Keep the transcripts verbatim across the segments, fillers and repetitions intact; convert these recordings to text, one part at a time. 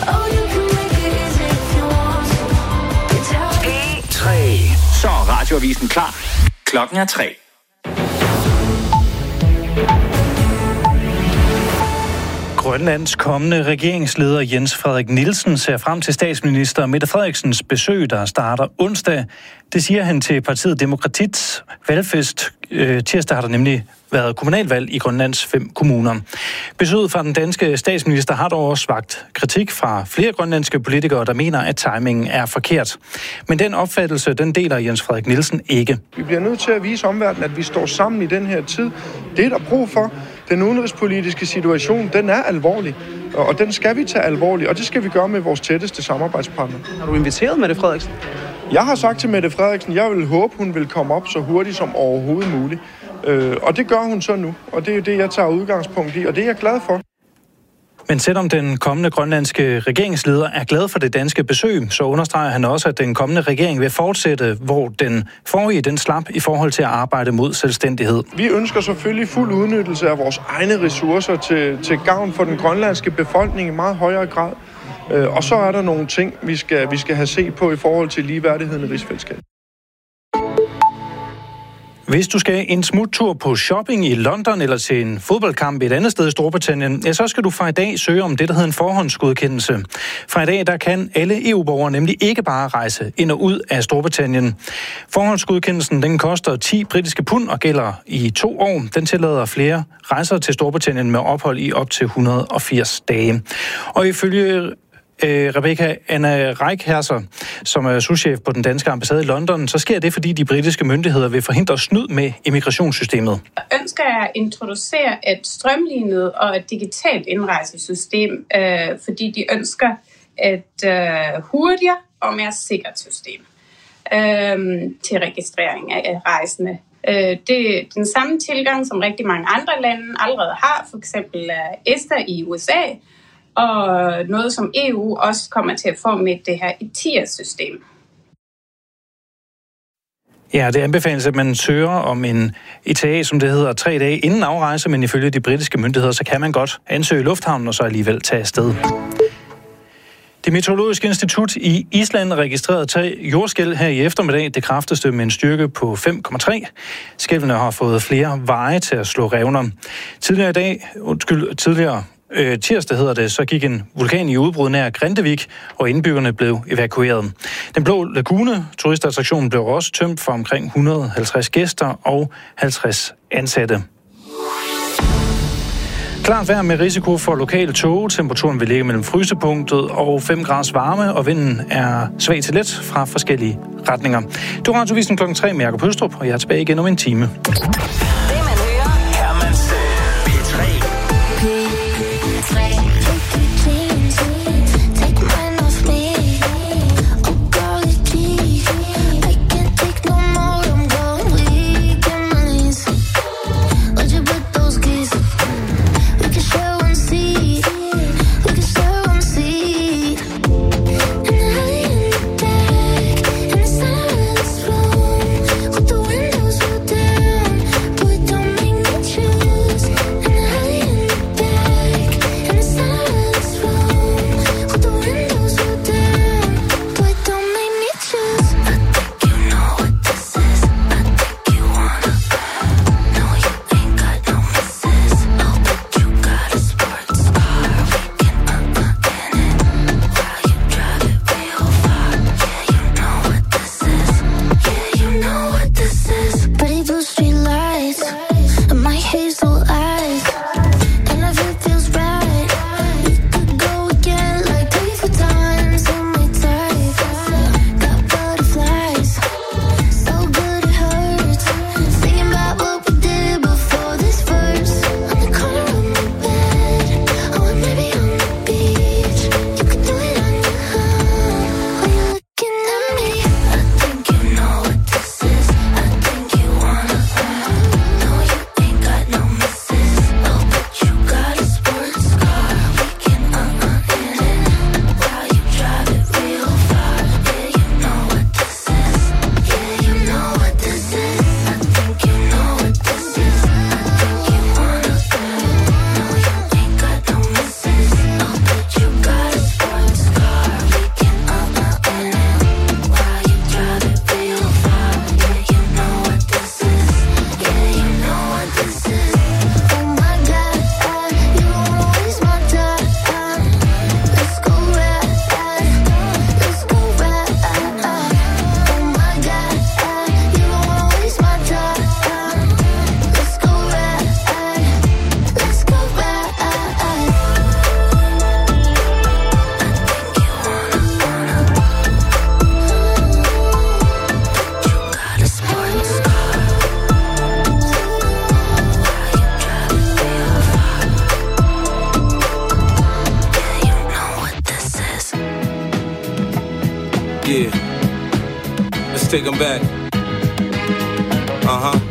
P tre. Så er radioavisen klar. Klokken er tre. Grønlands kommende regeringsleder Jens Frederik Nielsen ser frem til statsminister Mette Frederiksens besøg, der starter onsdag. Det siger han til partiet Demokratits valgfest. Øh, tirsdag har der nemlig været kommunalvalg i Grønlands fem kommuner. Besøget fra den danske statsminister har dog også vakt kritik fra flere grønlandske politikere, der mener, at timingen er forkert. Men den opfattelse, den deler Jens Frederik Nielsen ikke. Vi bliver nødt til at vise omverdenen, at vi står sammen i den her tid. Det er der brug for. Den udenrigspolitiske situation, den er alvorlig, og den skal vi tage alvorligt, og det skal vi gøre med vores tætteste samarbejdspartner. Har du inviteret Mette Frederiksen? Jeg har sagt til Mette Frederiksen, jeg vil håbe, hun vil komme op så hurtigt som overhovedet muligt. Øh, og det gør hun så nu, og det er jo det, jeg tager udgangspunkt i, og det er jeg glad for. Men selvom den kommende grønlandske regeringsleder er glad for det danske besøg, så understreger han også, at den kommende regering vil fortsætte, hvor den forrige den slap i forhold til at arbejde mod selvstændighed. Vi ønsker selvfølgelig fuld udnyttelse af vores egne ressourcer til, til gavn for den grønlandske befolkning i meget højere grad. Og så er der nogle ting, vi skal, vi skal have set på i forhold til ligeværdigheden i rigsfællesskabet. Hvis du skal en smuttur på shopping i London eller til en fodboldkamp et andet sted i Storbritannien, ja, så skal du fra i dag søge om det, der hedder en forhåndsgodkendelse. Fra i dag, der kan alle E U-borgere nemlig ikke bare rejse ind og ud af Storbritannien. Forhåndsgodkendelsen, den koster ti britiske pund og gælder i to år. Den tillader flere rejser til Storbritannien med ophold i op til et hundrede og firs dage. Og ifølge Rebecca Anna Reichherser, som er souschef på den danske ambassade i London, så sker det, fordi de britiske myndigheder vil forhindre snyd med immigrationssystemet. Jeg ønsker at introducere et strømlignet og et digitalt indrejsesystem, øh, fordi de ønsker et øh, hurtigere og mere sikkert system øh, til registrering af rejsende. Øh, det er den samme tilgang, som rigtig mange andre lande allerede har, for eksempel ESTA i U S A, og noget, som E U også kommer til at få med det her E T I A S-system. Ja, det anbefales, at man søger om en E T A, som det hedder, tre dage inden afrejse, men ifølge de britiske myndigheder, så kan man godt ansøge i lufthavnen og så alligevel tage afsted. Det meteorologiske institut i Island registrerede tre jordskælv her i eftermiddag, det kraftigste med en styrke på fem komma tre. Skælvene har fået flere veje til at slå revner. Tidligere i dag, undskyld, tidligere Øh, tirsdag hedder det, så gik en vulkan i udbrud nær Grindavik, og indbyggerne blev evakueret. Den Blå Lagune, turistattraktionen, blev også tømt for omkring et hundrede og halvtreds gæster og halvtreds ansatte. Klart vejr med risiko for lokale tåge. Temperaturen vil ligge mellem frysepunktet og fem graders varme, og vinden er svag til let fra forskellige retninger. Det var Radioavisen klokken tre med Jakob Høstrup, og jeg er tilbage igen om en time. Yeah. Let's take them back. Uh-huh.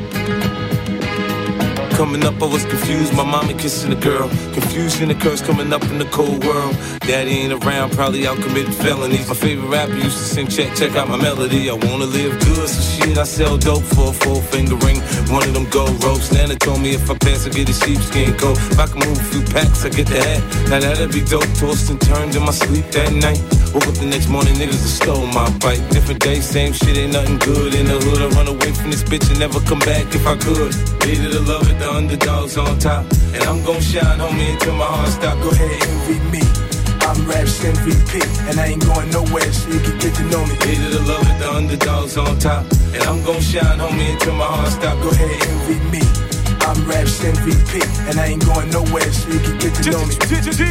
Coming up, I was confused. My mommy kissing a girl. Confusion occurs coming up in the cold world. Daddy ain't around, probably out committing felonies. My favorite rapper used to sing, check, check out my melody. I wanna live good, so shit, I sell dope for a four finger ring. One of them gold ropes. Nana told me if I pass, I get a sheepskin coat. If I can move a few packs, I get the hat. Now that'd be dope. Tossed and turned in my sleep that night. Woke up the next morning, niggas have stole my bike. Different day, same shit, ain't nothing good. In the hood, I run away from this bitch and never come back if I could. Hated to love it, the underdogs on top. And I'm gon' shine, homie, until my heart stop. Go ahead, envy me. I'm Raps M V P, and I ain't going nowhere, so you can get to know me. Hated to love it, the underdogs on top. And I'm gon' shine, homie, until my heart stop. Go ahead, envy me. I'm Raps M V P, and I ain't going nowhere, so you can get to know me.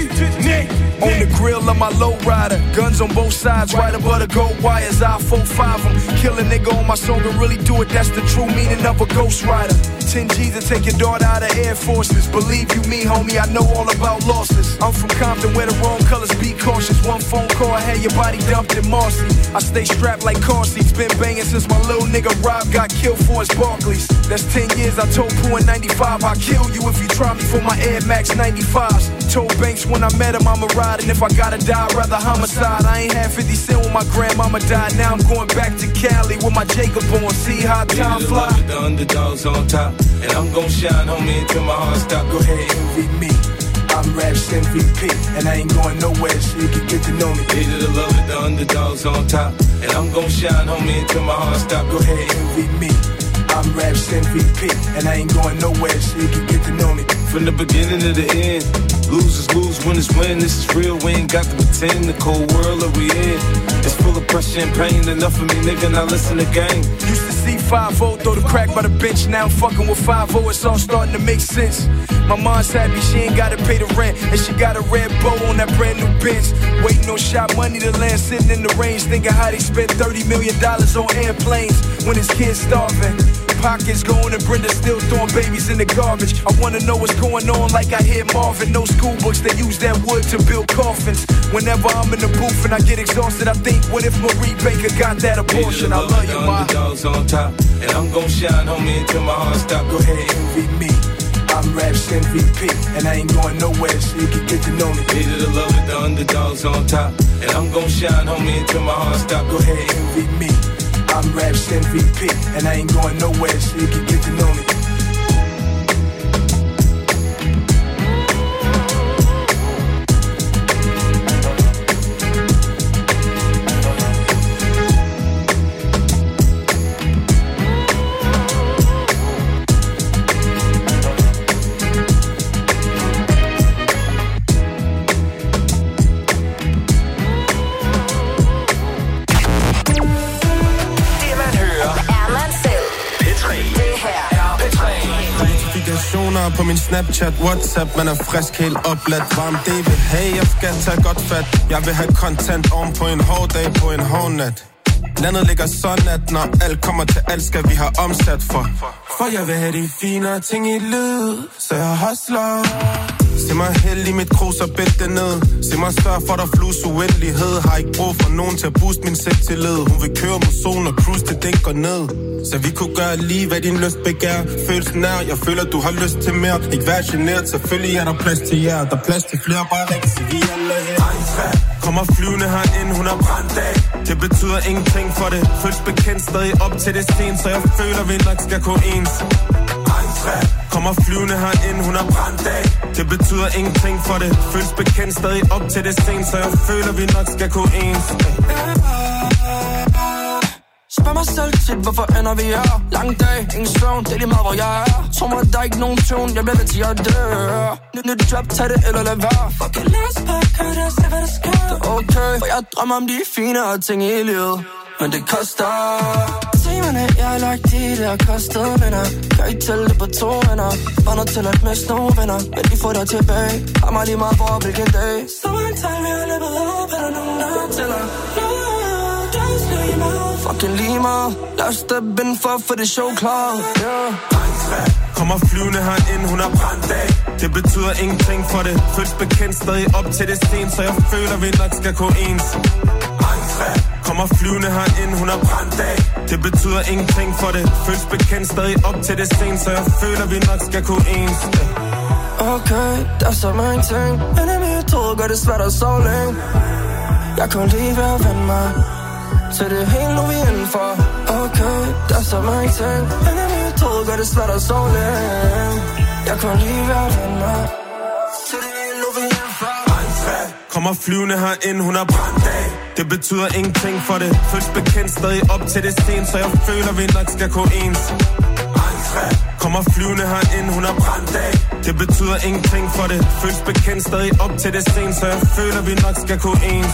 On the grill of my lowrider, guns on both sides, right above the gold wires. I four five them, kill a nigga on my song and really do it. That's the true meaning of a ghost rider. ten G's to take your daughter out of Air Forces. Believe you me, homie, I know all about losses. I'm from Compton where the wrong colors be cautious. One phone call, I had your body dumped in Marcy. I stay strapped like car seats, been banging since my little nigga Rob got killed for his Barclays. That's ten years, I told Pooh in ninety-five, I'll kill you if you try me for my Air Max ninety-fives. Told Banks when I met him I'ma ride, and if I gotta die, I'd rather homicide. I ain't had fifty cent when my grandmama died. Now I'm going back to Cali with my Jacob on. See how time fly. The underdogs on top, and I'm gon' shine, homie, until my heart stop. Go ahead, envy me. I'm Raps M V P, and I ain't going nowhere, so you can get to know me. Hated to love it, the underdogs on top, and I'm gon' shine, homie, until my heart stop. Go ahead, envy me. I'm Raps M V P, and I ain't going nowhere, so you can get to know me. From the beginning to the end, losers lose, winners win. This is real, we ain't got to pretend. The cold world that we in, it's full of pressure and pain. Enough of me, nigga, now listen to game. Used to see five oh, throw the crack by the bench. Now I'm fucking with five oh, it's all starting to make sense. My mom's happy, she ain't gotta pay the rent, and she got a red bow on that brand new Benz. Waiting on shot money to land, sitting in the range, thinking how they spent thirty million dollars on airplanes when his kids starving. Pockets going and Brenda still throwing babies in the garbage. I wanna know what's going on like I hear Marvin. No school books, they use that wood to build coffins. Whenever I'm in the booth and I get exhausted, I think, what if Marie Baker got that abortion? I love you, ma. Underdogs on top, and I'm gon' shine, homie, until my heart stop. Go ahead, envy me. I'm Raps M V P, and I ain't going nowhere, so you can get to know me. Hated to love it, the underdogs on top, and I'm gon' shine, homie, until my heart stop. Go ahead, envy me. I'm Raps M V P, and I ain't going nowhere, so you can get to know me. På min Snapchat, WhatsApp, man er frisk, helt opladt. Varm David, hey, jeg skal tage godt fat. Jeg vil have content oven på en hård dag på en hård nat. Landet ligger sådan, at når alt kommer til alt, skal vi have omsat for. For jeg vil have de finere ting i lyd, så jeg hustler. Se mig hælde i mit krus og bælte det ned. Se mig sørge for, der flus uendelighed. Har ikke brug for nogen til at booste min selvtillid. Hun vil køre mod solen og cruise til den går ned. Så vi kunne gøre lige, hvad din lyst begær. Følelsen er, jeg føler, du har lyst til mere. Ikke vær generet, selvfølgelig er der plads til jer. Der er plads til flere, bare rigtig, så vi alle her. Kommer flyvende herind, hun er brændt af. Det betyder ingenting for det. Føles bekendt stadig op til det scene, så jeg føler, vi nok skal gå ens. Kommer flyvende herind, hun er brændt af. Det betyder ingenting for det. Føles bekendt stadig op til det scene, så jeg føler, vi nok skal gå ens. Spørg mig selv tit, hvorfor ender vi her? Lang dag, ingen søvn, det er lige meget, hvor jeg er. Tror mig, der er ikke nogen tune, jeg bliver ved til at dø. Nyt nyt job, tag det eller lad være. Fuck it, lad os bare køre det og se, hvad der sker. Det er okay, for jeg drømmer om de finere ting i livet. Men det koster. Timerne, jeg har lagt i det har kostet, venner. Kan ikke tælle det på to venner. Bare nødt til at miste nogle venner. Men de får dig tilbage. Har mig lige meget for hvilken dag. Så en tegn, vi har løbet op, er der nogen, der tæller. Fucking lige meget. Lad os steppe ind for at få det show klar. Yeah. Kommer flyvende herind, hun er brændt af. Det betyder ingenting for det. Føles bekendt stadig op til det sten, så jeg føler, vi nok skal gå ens. Kommer flyvende herind, hun er brændt af. Det betyder ingenting for det. Føles bekendt stadig op til det sten, så jeg føler, vi nok skal gå ens. Okay, der er så mange ting. Men i mit hoved gør det svært at sove længe. Jeg kunne lige være at vende mig til det hele, nu vi er indenfor. Okay, der er så mange ting. Men i mit hoved gør det svært at sove længe. Jeg kunne lige være at vende mig til det hele, nu vi er indenfor. Kommer flyvende herind, hun er brændt af. Det betyder ingenting for det. Føles bekendt stadig op til det sten, så jeg føler, vi nok skal gå ens. Kommer flyvende herind, hun er brændt af. Det betyder ingenting for det. Føles bekendt stadig op til det sten, så jeg føler, vi nok skal gå ens.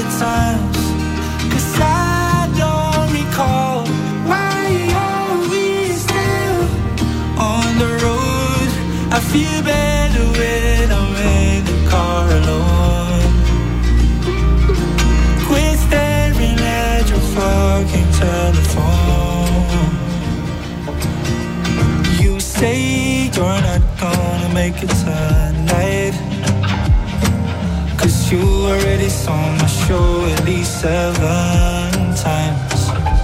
Cause I don't recall why are we feel better when I'm in the car alone. Quit staring at your fucking telephone. You say you're not gonna make it tonight, 'cause you already saw my show at least seven times.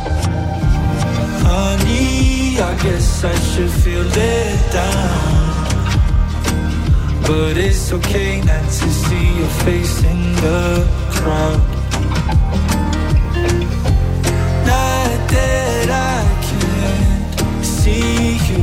Honey, I guess I should feel let down, but it's okay not to see your face in the crowd. Not that I can't see you,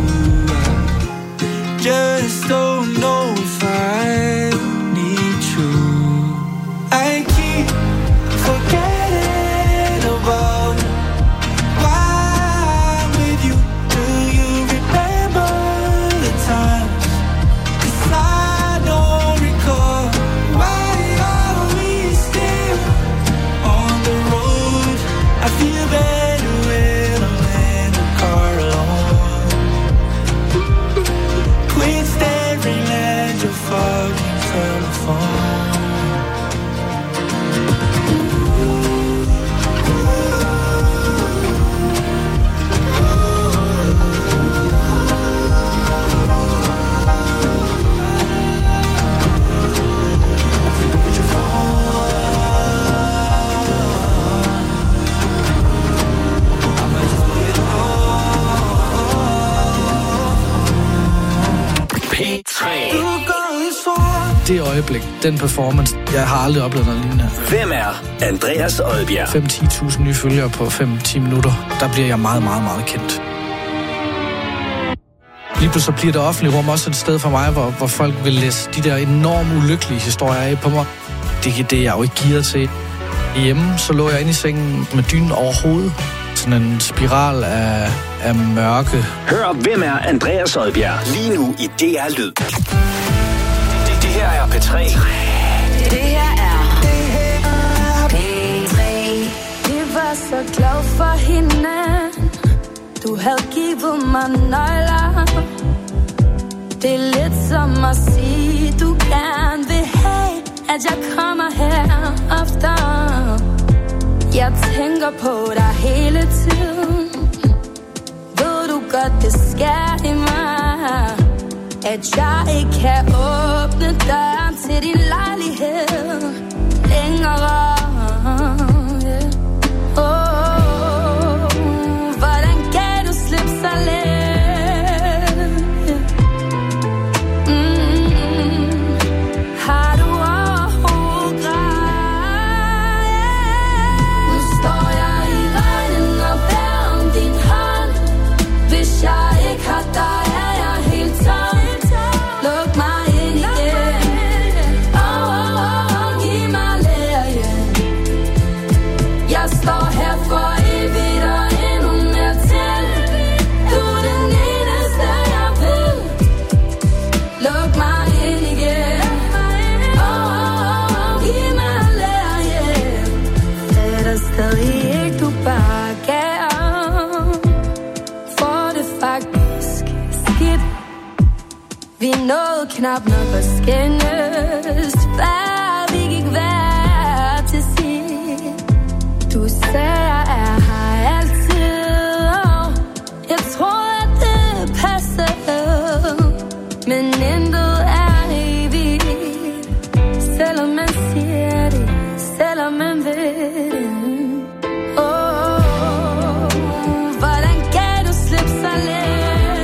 just don't know if I need you. I keep forgetting about why I'm with you. Do you remember the times? 'Cause I don't recall. Why are we still on the road? I feel better when I'm in the car alone. Quit staring at your fucking telephone. Det øjeblik, den performance, jeg har aldrig oplevet noget lignende. Hvem er Andreas Odbjerg? fem til ti tusind nye følgere på fem til ti minutter. Der bliver jeg meget, meget, meget kendt. Lige pludselig bliver det offentlige rum også et sted for mig, hvor, hvor folk vil læse de der enormt ulykkelige historier af på mig. Det er det, jeg jo ikke gearet til. Hjemme, så lå jeg inde i sengen med dynen over hovedet. Sådan en spiral af, af mørke. Hør, hvem er Andreas Odbjerg? Lige nu i D R Lyd. Det, det her er P tre. Det her er P tre. Vi var så glad for hinanden. Du havde givet mig nøgler. Det er lidt som at sige, du gerne vil have, at jeg kommer her oftere. Jeg tænker på dig hele tiden. Ved du godt, det sker i mig, at jeg ikke kan åbne døren til din lejlighed længere. Åh, oh, hvordan gav du slip så let? Mm, har du overhovedet grej? Nu står jeg i regnen og bærer om din hånd. Hvis jeg ikke har dig, er jeg helt tom. Luk mig ind igen. Åh, oh, oh, oh, giv mig lærgen. Jeg står her for evigt og endnu mere til. Du er den eneste, jeg vil. Luk mig ind igen. Åh, oh, oh, oh, giv mig lærgen. Er der stadig ikke, du bare gav? For det faktisk skidt. Vi nåede knap nok at skændes, før vi gik hver til sit. Du sagde, jeg er her altid, og jeg tror, at det passer. Men intet er evigt, selvom man siger det, selvom man ved det. Åh, oh, hvordan gav du slip så let?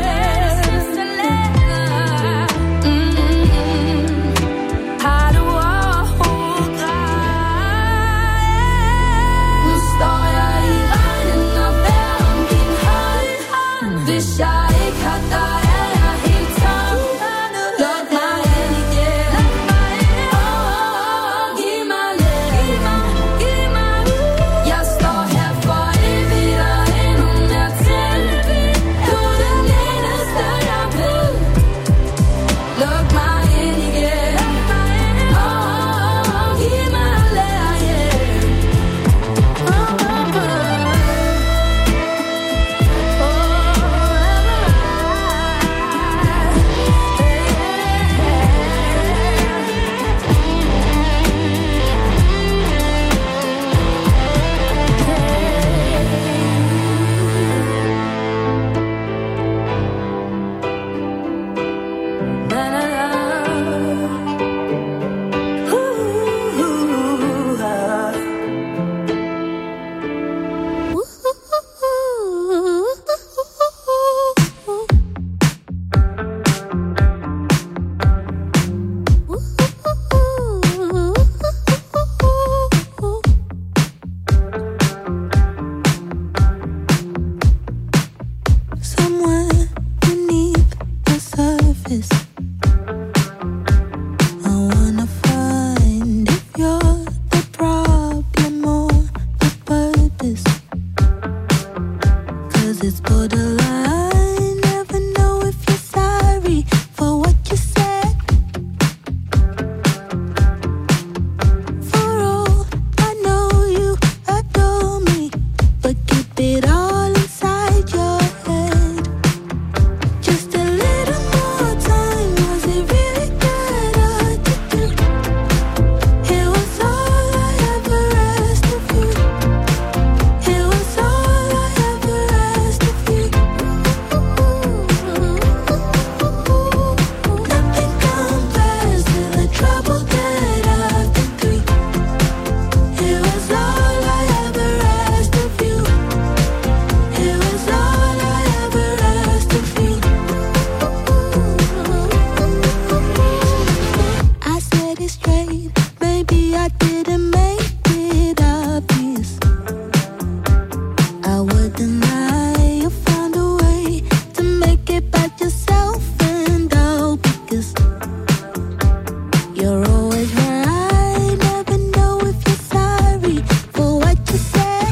Mm, har du overhovedet grej? Nu står jeg i regnen og bærer om din hånd. Hvis jeg ikke har dig, er jeg helt tom. Luk mig ind igen. Åh, oh, giv mig lidt. Giv mig, giv mig. you're the problem or the purpose. 'Cause it's borderline, never know if you're sorry for what you said. For all I know you adore me, but keep it all inside your head. Just a little more time, was it really that hard to do? It was all I ever asked of you. It was all I ever asked of you. Nothing compares to the trouble that I've been through. It was all I ever asked of you. It was all I ever asked of you. I said it straight, maybe I didn't make it obvious. I wouldn't lie, you found a way to make it about yourself and all, because you're always right, never know if you're sorry for what you said.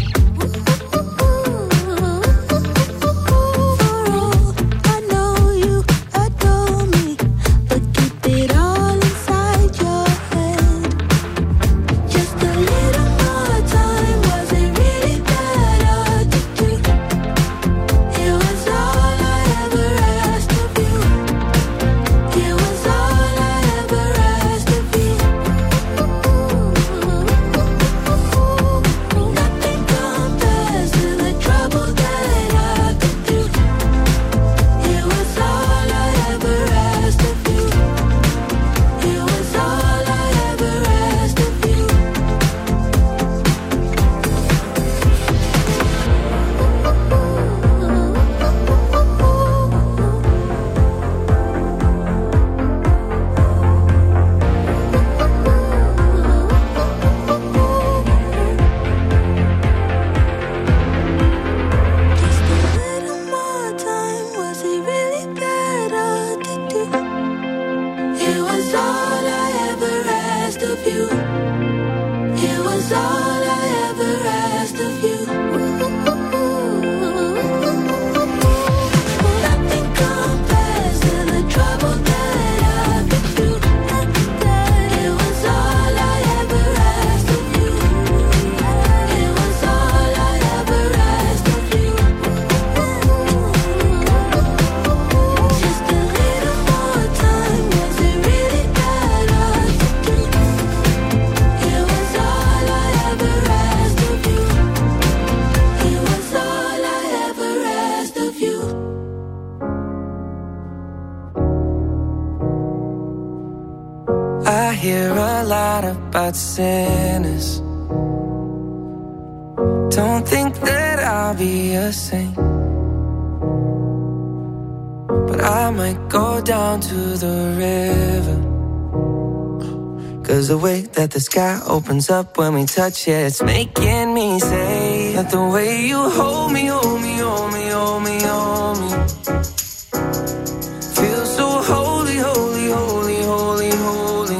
For all I know you adore me, but keep it all inside your head. Just a little more time, was it really that hard to do? It was all I ever asked of you. It was all I ever asked of you. Nothing compares to the trouble that I've been through. It was all I ever asked of you. It was all I ever asked of you. Just a little more time, was it really that hard to do? It was all I ever asked of you. It was all I ever asked of you. Nothing compares to the trouble that I've been through. It was all I ever asked of you. It was all I ever asked of you. Just a little more time, was it really that hard to do? It was all I ever asked of you. It was all I ever asked of you. I hear a lot about sinners. Don't think that I'll be a saint, but I might go down to the river. 'Cause the way that the sky opens up when we touch it, it's making me say that the way you hold me, hold me, hold me, hold me, hold me, feels so holy, holy, holy, holy, holy.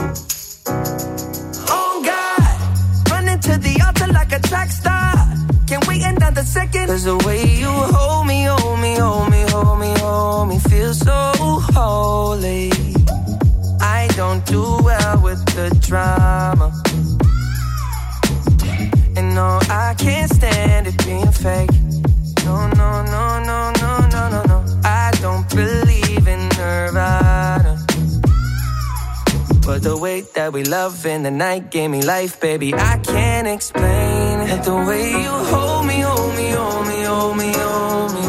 Oh God, running to the altar like a track star. Can't wait another second. 'Cause the way you hold me, hold me, hold me, hold me, hold me, feels so holy. I don't do well with the drama, and no, I can't stand it being fake. No, no, no, no, no, no, no, no. I don't believe in Nirvana, but the way that we love in the night gave me life, baby. I can't explain it. The way you hold me, hold me, hold me, hold me, hold me,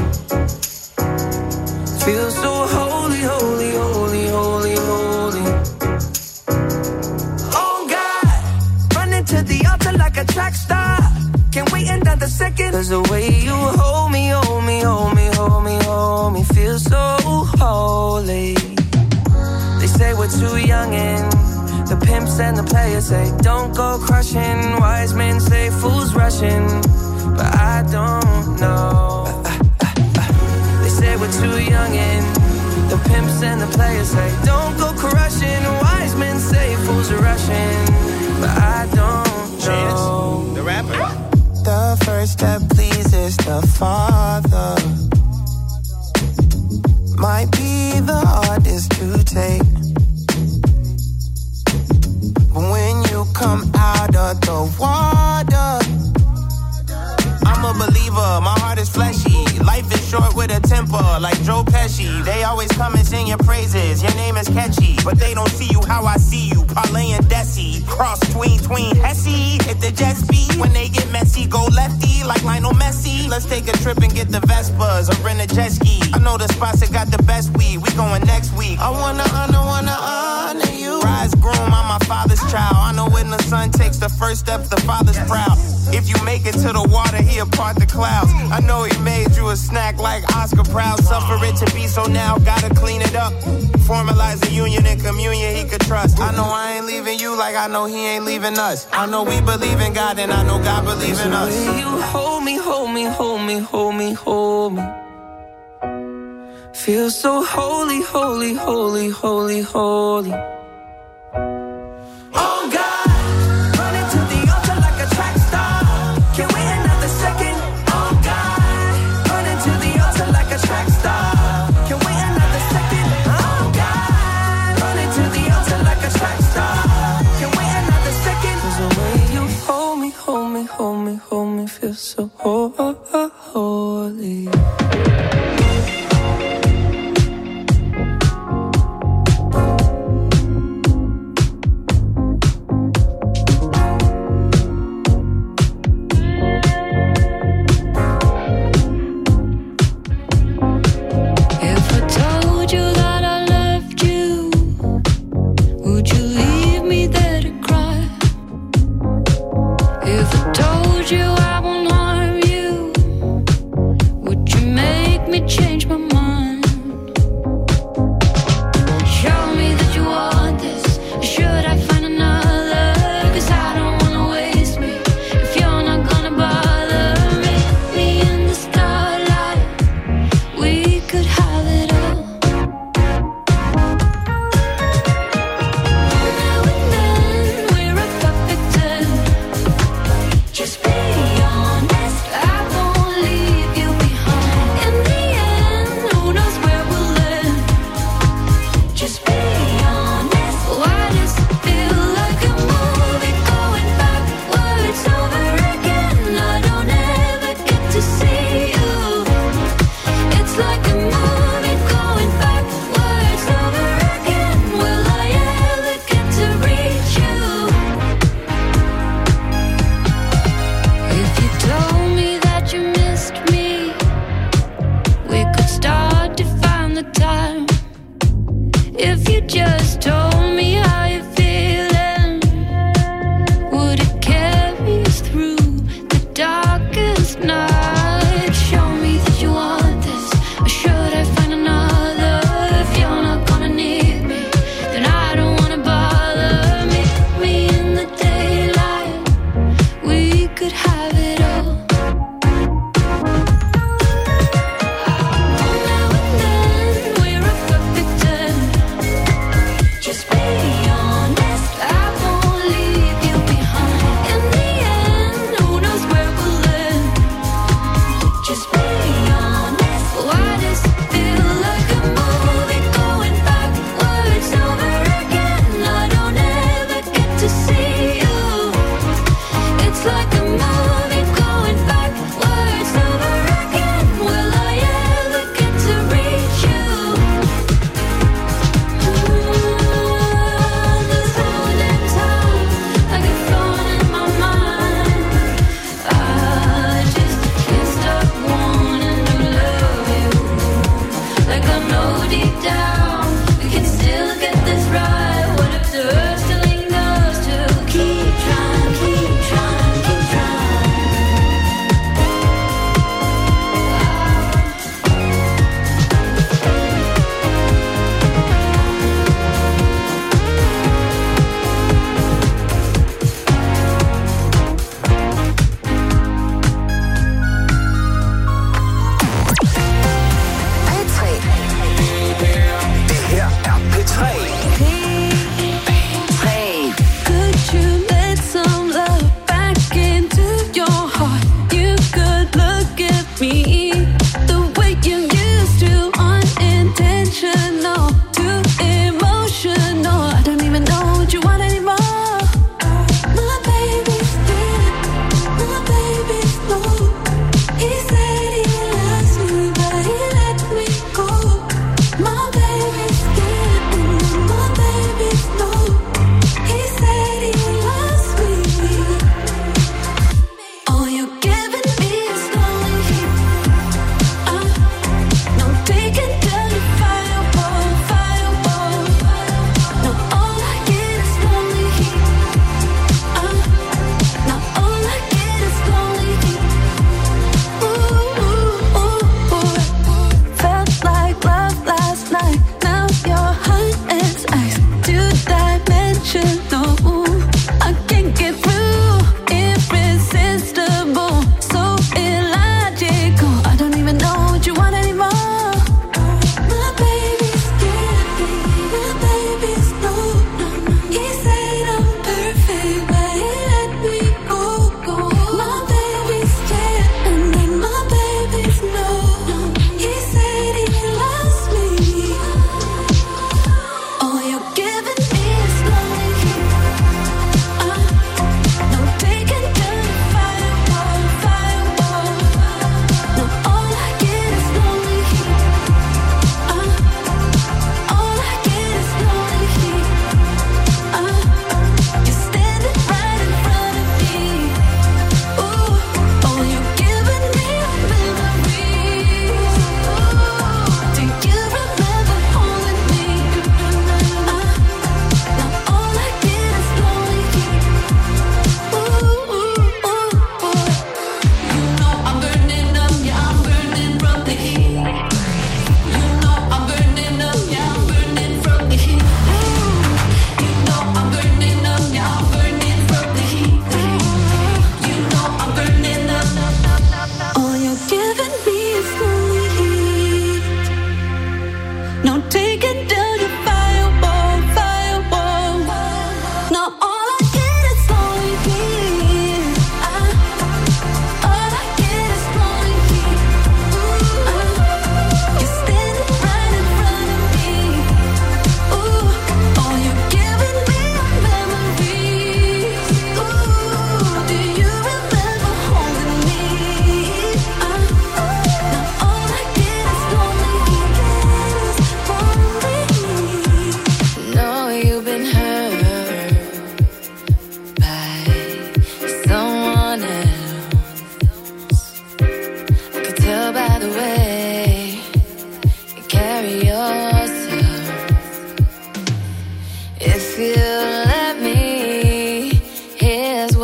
feels so holy, holy, holy, holy, holy. Oh God, running to the altar like a track star. Can't wait another second. 'Cause the way you hold me, hold me, hold me, hold me, hold me, feels so holy. They say we're too young and the pimps and the players say don't go crushing. Wise men say fools rushing, but I don't know. They say we're too young and the pimps and the players say don't go crushing. Wise men say fools are rushing, but come out of the water. I'm a believer, my heart is fleshy. Life is short with a temper, like Joe Pesci. They always come and sing your praises, your name is catchy. But they don't see you how I see you, Parlay and Desi. Cross tween, tween, Hesse. Hit the jet speed, when they get messy, go lefty, like Lionel Messi. Let's take a trip and get the Vespas, or rent a jet ski. I know the spots that got the best weed, we going next week. I wanna honor, wanna honor you. Rise groom, I'm my father's child. I know when the son takes the first step, the father's proud. If you make it to the water, he'll part the clouds. I know he made you a snack like Oscar Proud. Suffer it to be so now, gotta clean it up. Formalize a union and communion he could trust. I know I ain't leaving you like I know he ain't leaving us. I know we believe in God and I know God believe in us. You hold me, hold me, hold me, hold me, hold me. Feel so holy, holy, holy, holy, holy. Oh God, running to the altar like a track star. Can't wait another second. Oh God, running to the altar like a track star. Can't wait another second. Oh God, running to the altar like a track star. Can't wait another second. 'Cause the way you hold me, hold me, hold me, hold me, feel so holy. Just be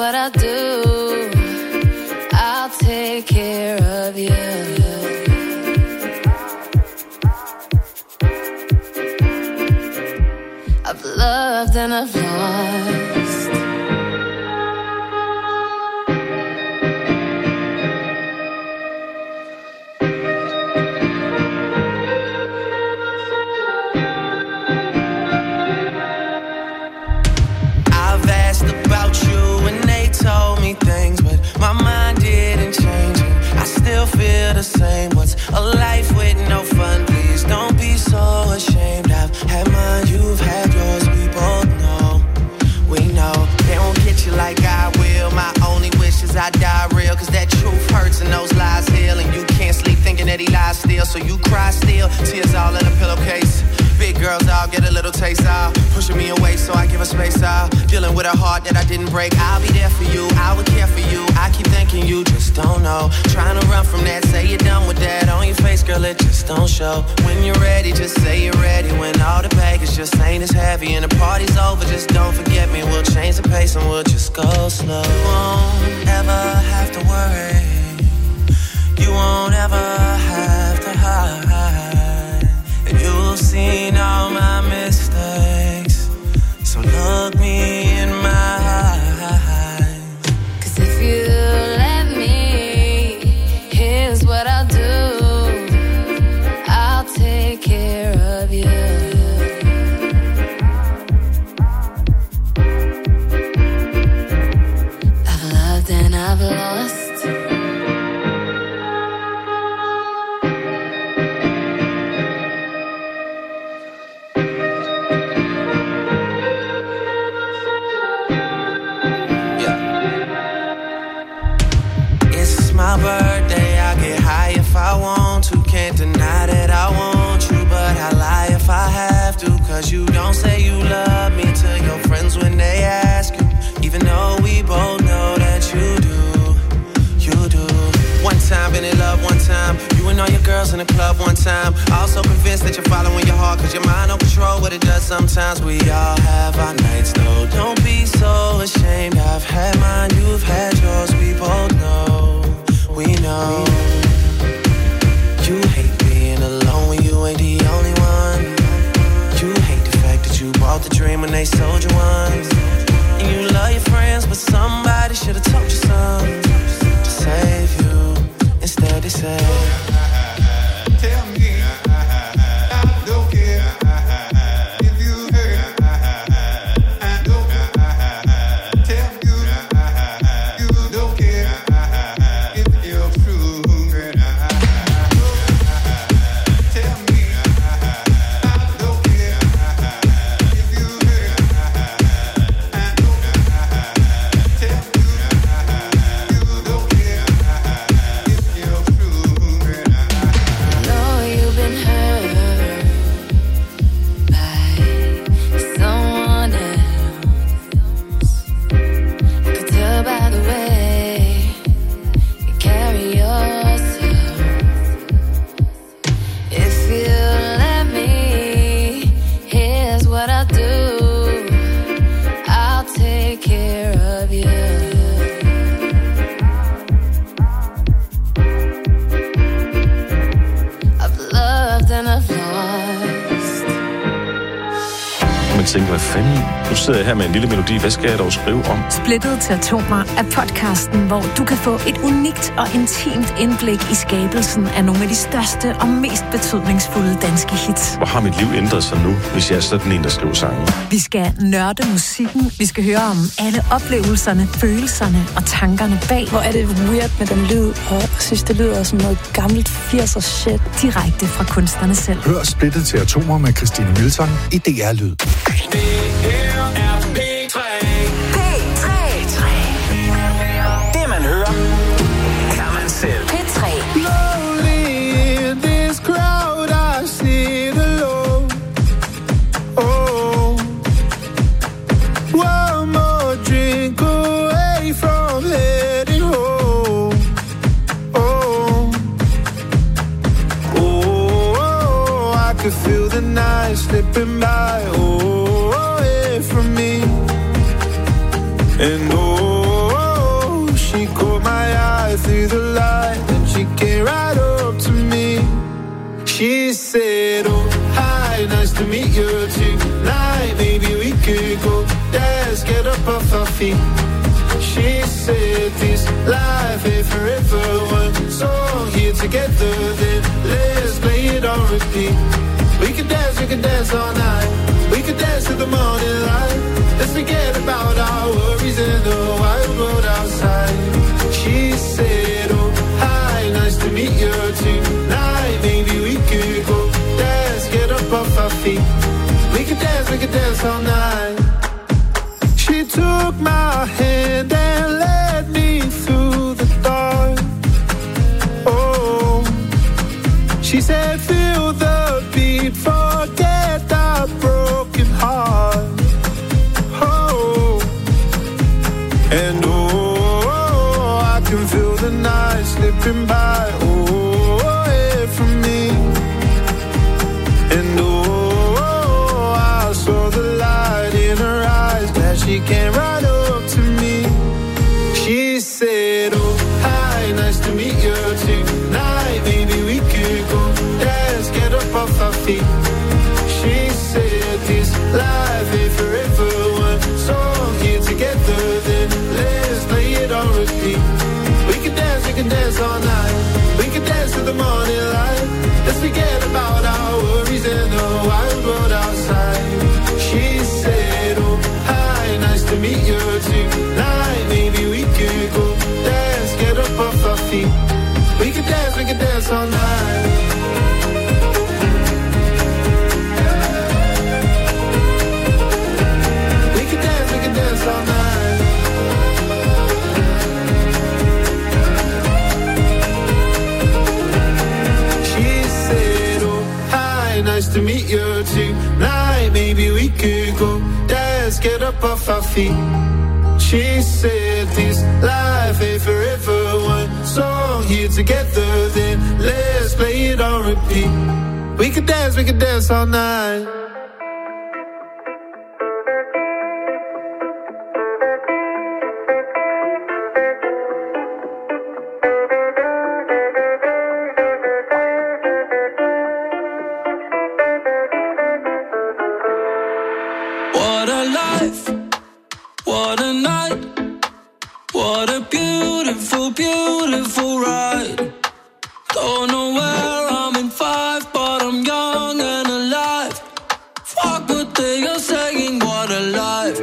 what I'll do. I'll take care of you. I've loved and I've lost. I've asked about you and they told me things, but my mind didn't change and I still feel the same. What's a life with no fun? Please don't be so ashamed. I've had mine, you've had yours, we both know. We know they won't get you like I will. My only wish is I die real, cause that truth hurts and those lies heal. And you can't sleep thinking that he lies still, so you cry still, tears all in a pillowcase. Big girls all get a little taste out, pushing me away so I give her space out. Dealing with a heart that I didn't break. I'll be there for you, I would care for you. I keep thinking you just don't know. Trying to run from that, say you're done with that. On your face, girl, it just don't show. When you're ready, just say you're ready. When all the baggage just ain't as heavy and the party's over, just don't forget me. We'll change the pace and we'll just go slow. You won't ever have to worry. You won't ever have to hide. And you've seen all my mistakes, so look me in my eyes. Cause if you let me, here's what I'll do. I'll take care of you. I've loved and I've lost. My birthday, I get high if I want to. Can't deny that I want you, but I lie if I have to. Cause you don't say you love me to your friends when they ask you, even though we both know that you do, you do. One time, been in love one time. You and all your girls in the club one time. Also convinced that you're following your heart, cause your mind don't control what it does sometimes. We all have our nights, no, don't be so ashamed. I've had mine, you've had yours, we both know. We know you hate being alone when you ain't the only one. You hate the fact that you bought the dream when they sold you one. And you love your friends, but somebody should have told you something to save you. Instead they say, tell me I don't care if you hurt. I don't tell you you don't care. Tænker, hvad fanden? Nu sidder jeg her med en lille melodi. Hvad skal jeg dog skrive om? Splittet til atomer er podcasten, hvor du kan få et unikt og intimt indblik i skabelsen af nogle af de største og mest betydningsfulde danske hits. Hvor har mit liv ændret sig nu, hvis jeg er sådan en, der skriver sange? Vi skal nørde musikken. Vi skal høre om alle oplevelserne, følelserne og tankerne bag. Hvor er det weird med den lyd, og jeg synes, det lyder som noget gammelt firsers shit. Direkte fra kunstnerne selv. Hør Splittet til atomer med Christine Milton i D R Lyd. Det man hører, kan man selv. P tre. Feel the night slipping by, oh, away from me. repeat. She said this life ain't forever. One song here together, then let's play it on repeat. We could dance, we could dance all night. We could dance to the morning light. Let's forget about our worries in the wild world outside. She said, oh, hi, nice to meet you tonight. Maybe we could go dance, get up off our feet. We could dance, we could dance all night. She took my hand and led me through the dark. Oh, she said, feel the beat, forget that broken heart. Oh, and oh, I can feel the night slipping by. Oh, away from me. And oh, I saw the light in her eyes. Glad she came right up to me. She said, oh, hi, nice to meet you tonight. Maybe we could go dance, get up off our feet. She said this life ain't forever. One song here together, then let's play it on repeat. We can dance, we can dance all night. We can dance to the morning light. Let's forget about our worries in the wild world outside. She said, oh, hi, nice to meet you tonight. Maybe we could go dance, get up off our feet. We can dance, we can dance all night. We can dance, we can dance all night. She said, oh, hi, nice to meet you tonight. Maybe we could go dance, get up off our feet. She said this life ain't forever. One song here together, then let's play it on repeat. We could dance, we could dance all night. What a life, what a night, what a beautiful, beautiful ride. Don't know where I'm in five, but I'm young and alive. Fuck what they are saying, what a life.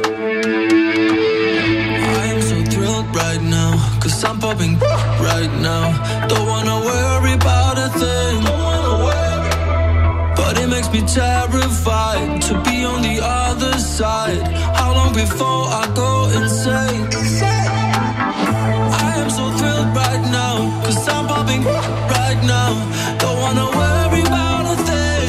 I am so thrilled right now, cause I'm popping right now. Don't wanna worry about a thing, don't wanna worry. But it makes me terrified to be on the other side. How long before I go insane? I am so thrilled right now, cause I'm popping right now. Don't wanna worry about a thing,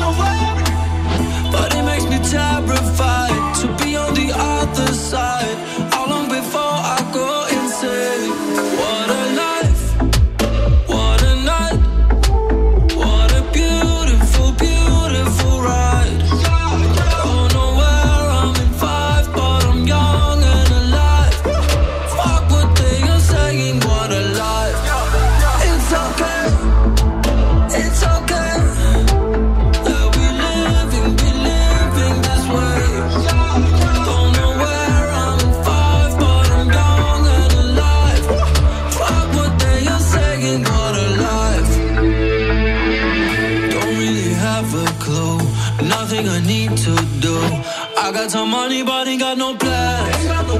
but it makes me terrified to be on the other side. How long before I go insane? What a life, what a night, what a beautiful, beautiful ride. Don't know where I'm in five, but I'm young and alive. Fuck what they are saying, what a life. It's okay, it's okay that we living, be living this way. Don't know where I'm in five, but I'm young and alive. Fuck what they are saying, what a life. Don't really have a clue, nothing I need to do. I got some money, but ain't got no plans.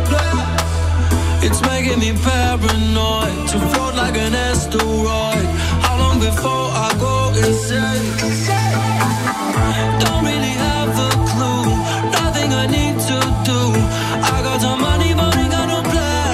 It's making me paranoid to float like an asteroid. How long before I go insane? Don't really have a clue, nothing I need to do. I got some money, but ain't got no plan.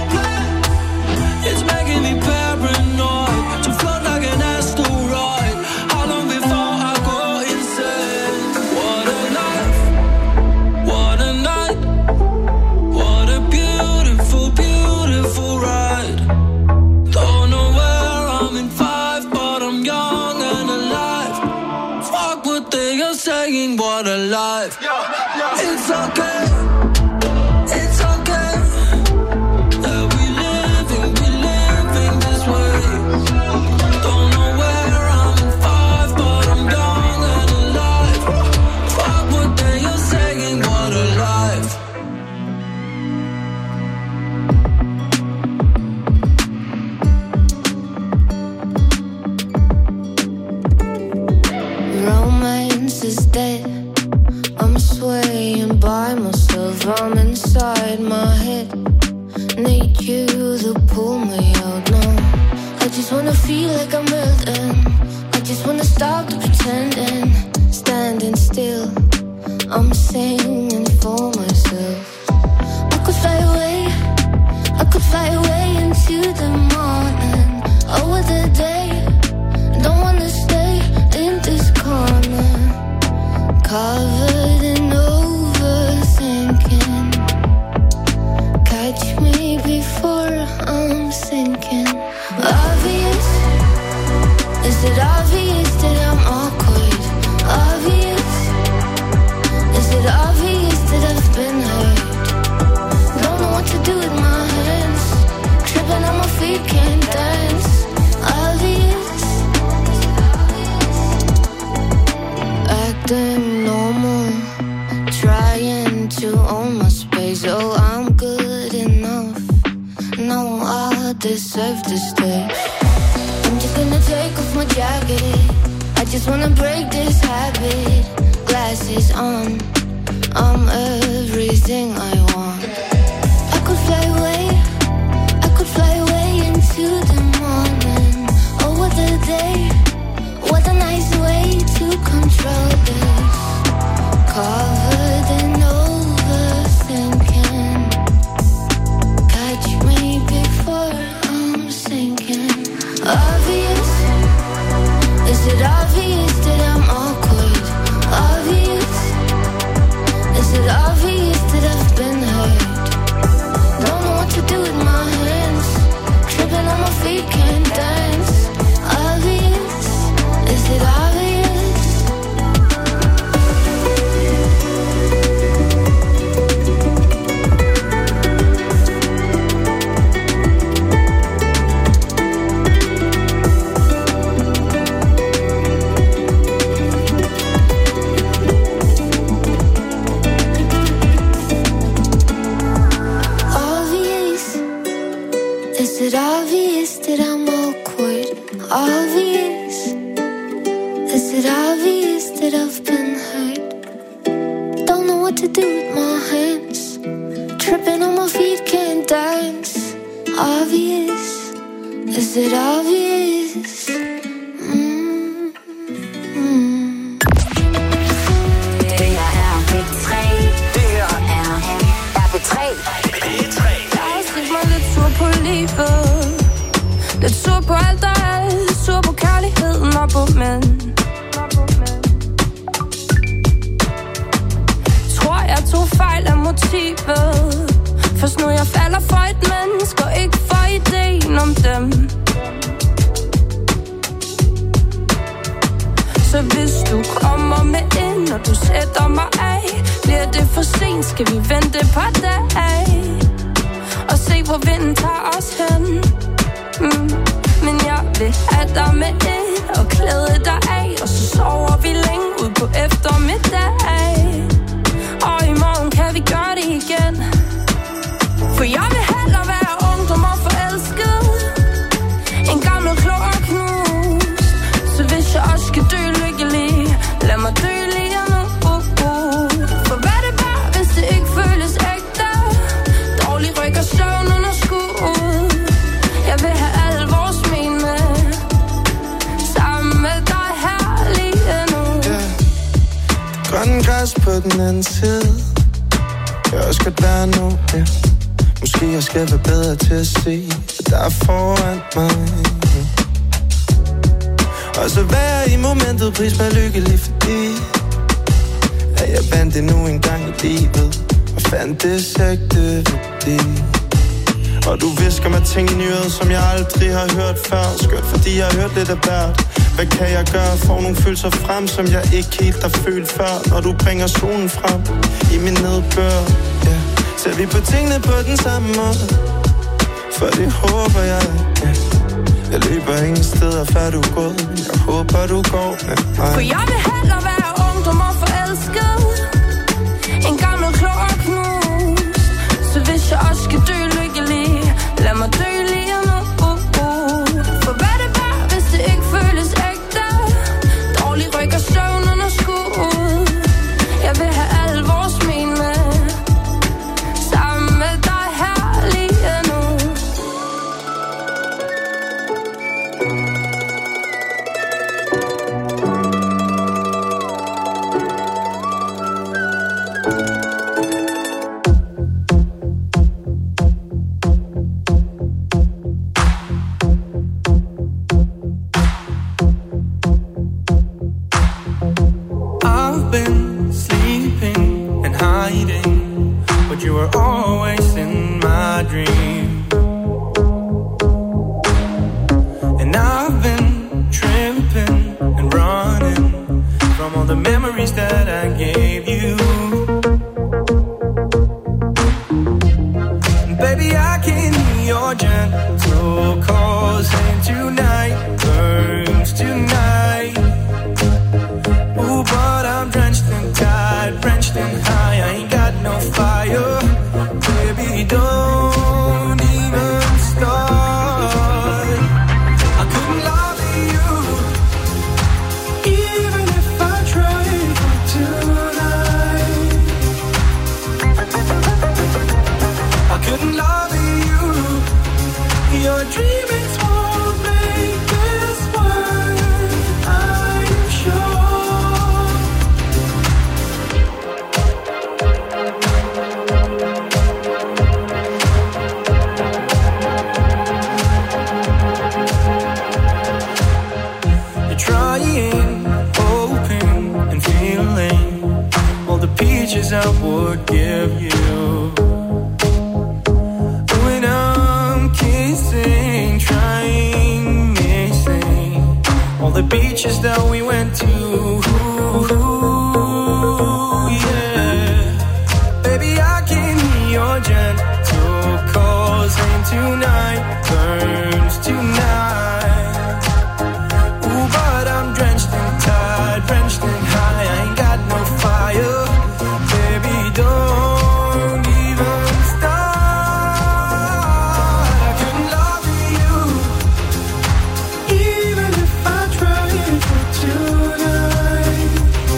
It's making me paranoid to float like an asteroid. How long before I go insane? What a life, what a night, what a beautiful, beautiful ride. Don't know where I'm in five, but I'm young and alive. Fuck what they are saying, what a life. It's okay, it's okay that we living, we living this way. Don't know where I'm in five, but I'm young and alive. Fuck what they are saying, what a life. you to pull me out now. I just wanna feel like I'm melting. I just wanna stop the pretending. Standing still, I'm singing for myself. I could fly away, I could fly away into the morning. Over the day, don't wanna stay in this corner. Covered in overthinking. Catch me before I'm sinking. Obvious, is it obvious that I'm awkward? Obvious, is it obvious that I've been hurt? Don't know what to do with my hands. Tripping on my feet, can't dance. Obvious, acting normal, trying to own my space. Oh, I'm good enough. No, I deserve to stay. I'm just gonna take off my jacket. I just wanna break this habit. Glasses on, I'm everything I want. I could fly away, I could fly away into the morning. Over the day, what a nice way to control this. Covered in overthinking. Catch me before I'm sinking. Obvious, is it obvious that I'm awkward? Obvious, is it obvious that I've been hurt? Don't know what to do with my hands. Tripping on my feet, can't dance. Obvious, is it obvious? Obvious, is it obvious that I'm awkward? Obvious, is it obvious that I've been hurt? Don't know what to do with my hands. Tripping on my feet, can't dance. Obvious, is it obvious? Mm, mm. Det her er P tre. Det her er P tre. P tre. Jeg har set mig lidt sur på livet. Lidt sur på alt og alt. Sur på kærligheden og på mænd. Tror jeg tog fejl af motivet. Først nu jeg falder for et menneske og ikke for ideen om dem. Så hvis du kommer med ind, og du sætter mig af, bliver det for sent, skal vi vente et par dage og se hvor vinden tager os hen. mm. Men jeg vil have dig med ind og klæde dig af, og så sover vi længe ud på eftermiddag. Og i morgen kan vi gøre det igen. For jeg vil hellere være ungdom og forelsket en gammel klog og knust. Så hvis jeg også skal dø lykkelig, lad mig dø lige nu. For hvad det bare, hvis det ikke føles ægte? Dårlig ryg og søvn under skud. Jeg vil have alle vores men med, sammen med dig her lige nu. Yeah. Grønne græs på den anden side. Jeg også godt være nu, yeah. Måske jeg skal være bedre til at se, at der er foran mig. Og så være i momentet, pris mig lykkelig, fordi at jeg vandt det nu en gang i livet og fandt det sægte værdi. Og du visker mig ting i nyhed, som jeg aldrig har hørt før. Skørt, fordi jeg har hørt lidt af hvert. Hvad kan jeg gøre? Får nogle følelser frem, som jeg ikke helt har følt før. Når du bringer solen frem i min nedbør, yeah. Ser vi på tingene på den samme måde, for det håber jeg, yeah. Jeg løber ingen steder, før du er gået. Jeg håber du går med mig. For jeg vil hellere være ungdom og forelsket en gammel klog og knust. Så hvis jeg også skal dø lykkelig, lad mig dø lige nu. For hvad det var, hvis det ikke føles ægte? Dårlig ryg og søvn under skud. Jeg vil have alle vores men med, sammen med dig her lige nu. your gentle calls, and tonight burns tonight. Ooh, but I'm drenched in tide, drenched in high. I ain't got no fire, baby, don't even start. I couldn't love you, even if I tried for tonight. I couldn't love you, your dreamings won't make this work, I'm sure. You're trying, hoping, and feeling all the peaches I would give you. When I'm kissing, trying, missing all the beaches that we went to. Yeah, baby, I can hear your gentle calls, and tonight burns tonight. Ooh, but I'm drenched in tide, drenched in high. I ain't got no fire, baby, don't even start. I couldn't love you, even if I tried for tonight.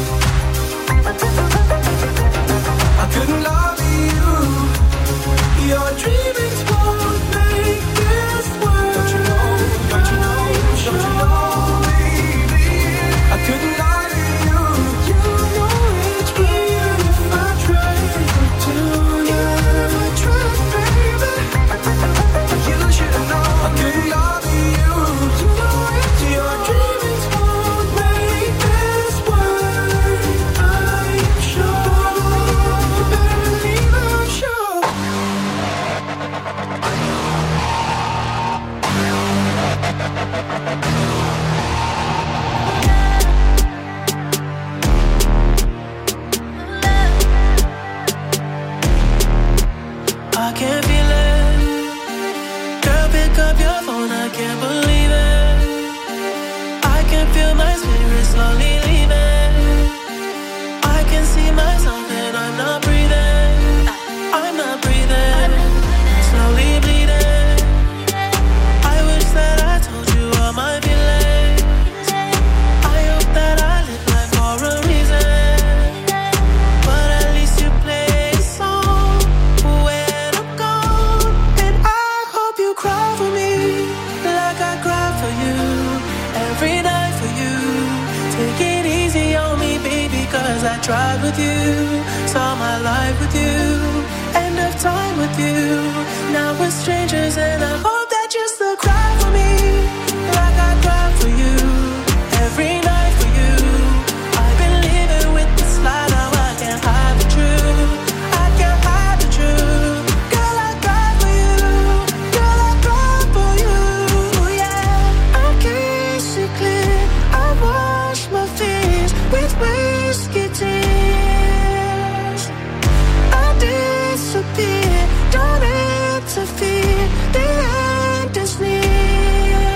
I couldn't love you, your dreamings won't make this work. Don't you know, don't you know, don't you know, baby, I couldn't love you, you know it's even if I tried for tonight. Even if I tried, baby, you should know I couldn't love you, you know it's your dreamings won't make this work, I'm sure. You better believe I'm sure. I can't feel it. Girl, pick up your phone, I can't believe it. I can feel my spirit slowly leaving. I can see myself and I'm not breathing. I'm not breathing. Slowly bleeding. I wish that I told you all my feelings. I hope that I live life for a reason. But at least you play a song when I'm gone. And I hope you cry for me like I cry for you. Every night for you. Take it easy on me, baby, cause I tried with you. Saw my life with you. End of time with you. Now we're strangers and I hope that you still cry for me like I cry for you. Every night for you. I've been living with this lie, now I can't hide the truth. I can't hide the truth. Girl, I cry for you. Girl, I cry for you. Yeah, I can't see clear. I wash my face with whiskey tears. I disappear, don't interfere. The end is near.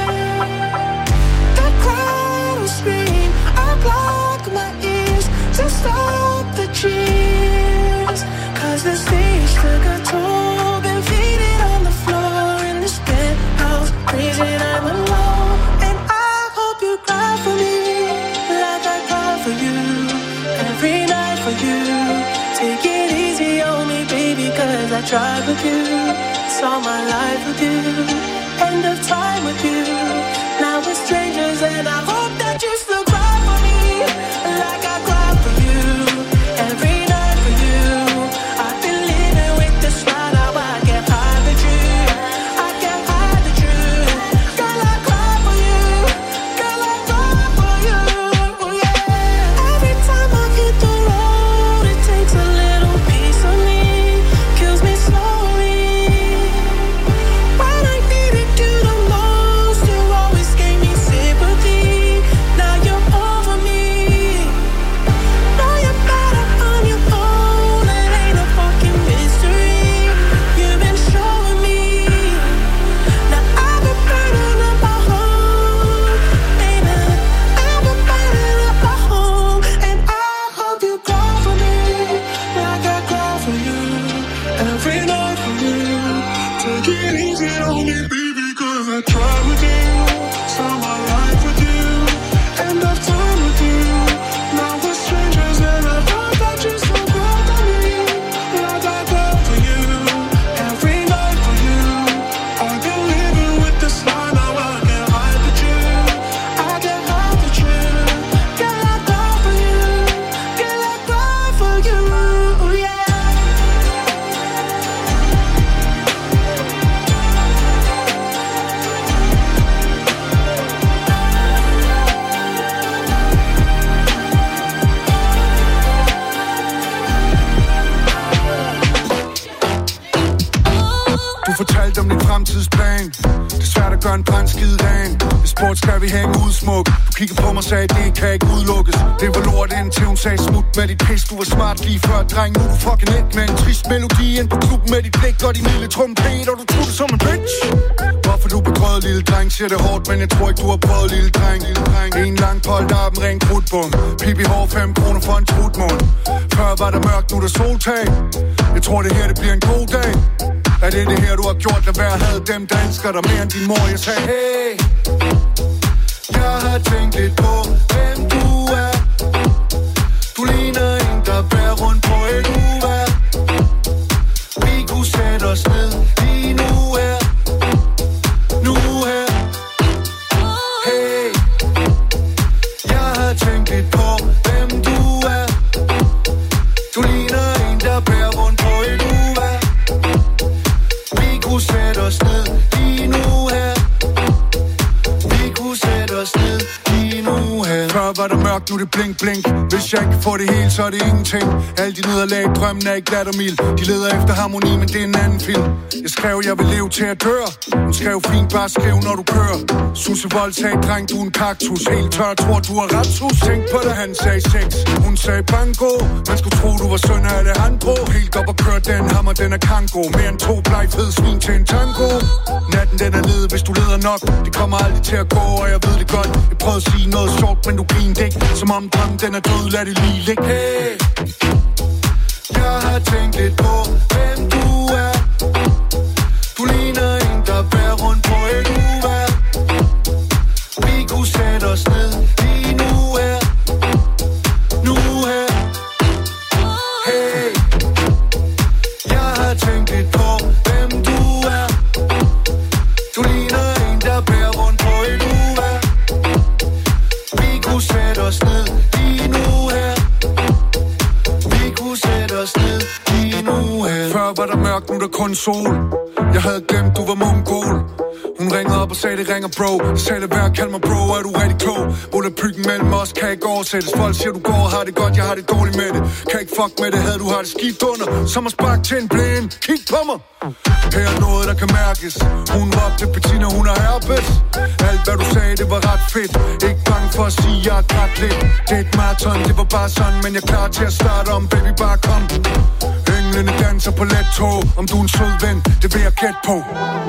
The crowd will scream. I block my ears to stop the cheers. Cause the stage took a toll. Been faded on the floor in this penthouse. Reason I'm alone. And I hope you cry for me like I cry for you. Every night for you. Take it easy on me, baby, cause I tried with you. Saw my life with you. End of time with you. Now we're strangers and I hope that you still cry for me like I cry for you. Every night for you. I've been living with this lie, now I can't hide the truth. I can't hide the truth. Girl, I cry for you. Girl, I cry for you. Yeah. Every time I hit the road, it takes a little piece of me. Kills me slowly. When I needed you the most, it easy on me, baby, cause I tried with you. Saw my life with you. End of time with you. Now we're strangers and I thought that you're so good to me. Like I died for you. Every night for you. I've been living with this lie. Now I can't hide the truth. I can't hide the truth. Girl, I die for you. Girl, I die for you. Yeah. Du fortalte om din fremtidsplan. Det er svært at gøre en brand skide dagen. I sport skal vi hænge ud smuk. Du kiggede på mig og sagde, det kan ikke udelukkes. Det var lort indtil hun sagde smut med dit pis. Du var smart lige før, dreng. Nu er du fucking ind med en trist melodi ind på klubben med dit blik og din lille trompet. Og du tog det som en bitch. Hvorfor du begrød, lille dreng? Siger det hårdt, men jeg tror ikke, du har prøvet, lille dreng. Lille dreng. En lang polterappen, ren krudtbom. Pipi hår, fem kroner for en trutmund. Før var der mørkt, nu er der soltag. Jeg tror, det her det bliver en god dag. Er det det her, du har gjort? Lad være havde dem, der elsker dig mere end din mor. Jeg sagde, hey, jeg har tænkt lidt på, hvem du er. Du ligner en, der bærer rundt på et uvær. Vi kunne sætte os ned lige nu her. Nu her. Hey, jeg har tænkt lidt på, hvem du er. Du ligner en, der bærer rundt på et uvær. Vi kunne sætte os ned lige nu her. Vi kunne sætte os ned lige nu her. Før var der mørkt, nu er det blink blink. Hvis jeg ikke får det hele, så er det ingenting. Alle de nederlag, drømmen er ikke lattermild. De leder efter harmoni, men det er en anden film. Jeg skrev, jeg vil leve til at dør. Hun skrev fint, bare skriv, når du kører. Susse Vold sagde, dreng, du er en kaktus. Helt tør, tror du er retshus. Tænk på det, han sagde sex. Hun sagde bango. Man skulle tro, du var søn af Alejandro. Helt op og kør den hammer, den er kango. Mere end to blegfede svin til en tango. Natten den er nede, hvis du leder nok. Det kommer aldrig til at gå, og jeg ved det godt. Jeg prøvede at sige noget sjovt, men du grinede ikke. Som om drømmen den er død, lad det lige ligge. Hey, jeg har tænkt lidt på, hvem du er. Du ligner en, der bærer rundt på et uvær. Vi kunne sætte os ned lige nu her. Nu her. Hey, jeg har tænkt lidt på, hvem du er. Du ligner en, der bærer rundt på et uvær. Vi kunne sætte os ned lige nu her. Vi kunne sætte os ned lige nu her. Før var der mørkt, nu er der kun sol. Jeg havde glemt, du var mongol. Hun ringede op og sagde, det ringer bro. Jeg sagde, det værd, kald mig bro, er du rigtig klog? Volapykken mellem os kan ikke oversættes. Folk siger, du går og har det godt, jeg har det dårligt med det. Kan ikke fuck med det, havde du har det skidt under. Som at sparke til en blæn, kig på mig. Her er noget, der kan mærkes. Hun råbte Bettina, hun har herpes. Alt hvad du sagde, det var ret fedt. Ikke bange for at sige, jeg er grædt lidt. Det er et marathon, det var bare sådan. Men jeg er klar til at starte om, baby, bare kom. Englene danser på let tog. Om du er en sød ven, det vil jeg gætte på.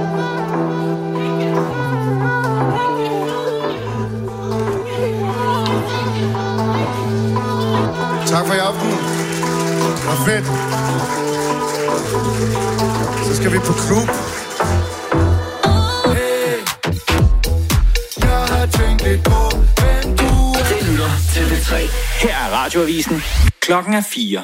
Tak for i aften. Det var fedt. Så skal vi på klub. Hey, jeg har tænkt lidt på, hvem du er. Det lytter til B tre. Her er Radioavisen. Klokken er fire.